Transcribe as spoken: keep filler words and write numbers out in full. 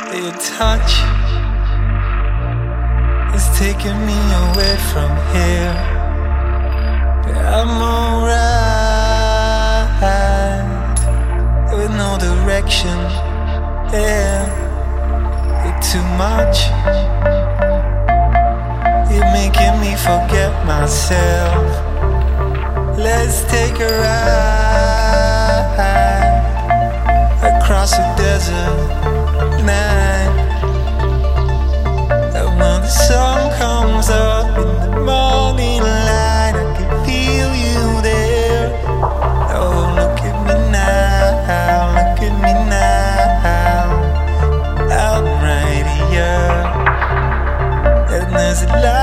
Your touch is taking me away from here, but I'm alright with no direction. Yeah, you're too much. You're making me forget myself. Let's take a ride across the desert night. And when the sun comes up in the morning light, I can feel you there. Oh, look at me now, look at me now. I'm right here, and there's a light